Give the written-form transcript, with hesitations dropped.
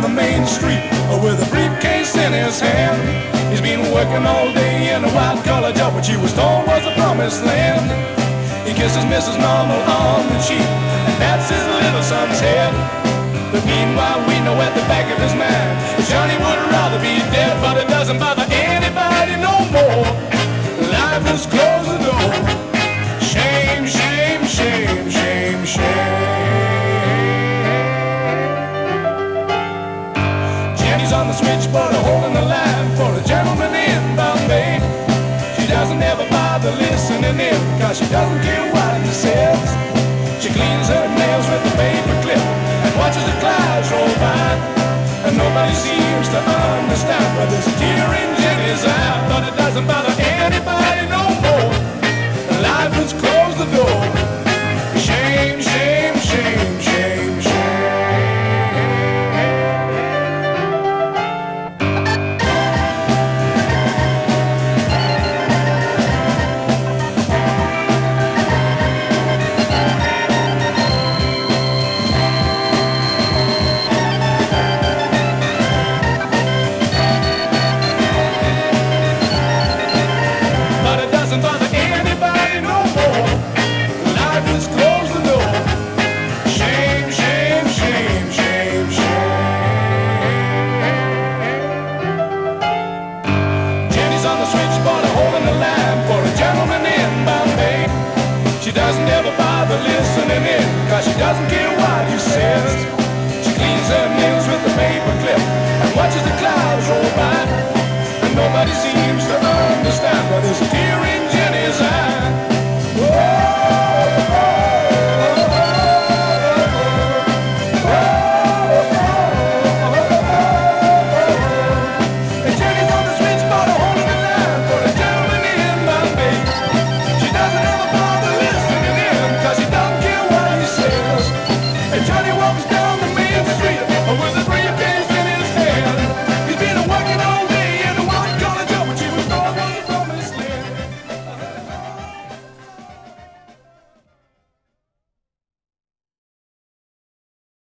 the main street with a briefcase in his hand. He's been working all day in a white-collar job, which he was told was the promised land. He kisses Mrs. Normal on the cheek, and that's his little son's head. But meanwhile, we know at the back of his mind, Johnny would rather be dead, but it doesn't bother anybody no more. Life has closed the door. Shame, shame, shame, shame, shame. Jenny's on the switchboard, holding the line for a gentleman in Bombay. She doesn't ever bother listening in, cause she doesn't care what he says. She cleans her nails with a paper clip and watches the clouds roll by. And nobody seems to understand why there's a tear in Jenny's eye. But it doesn't bother anybody no more. Life has closed the door. Shame, shame, shame, shame, shame. She doesn't ever bother listening in, cause she doesn't care what he says. She cleans her nails with a paper clip and watches the clouds roll by. And nobody seems to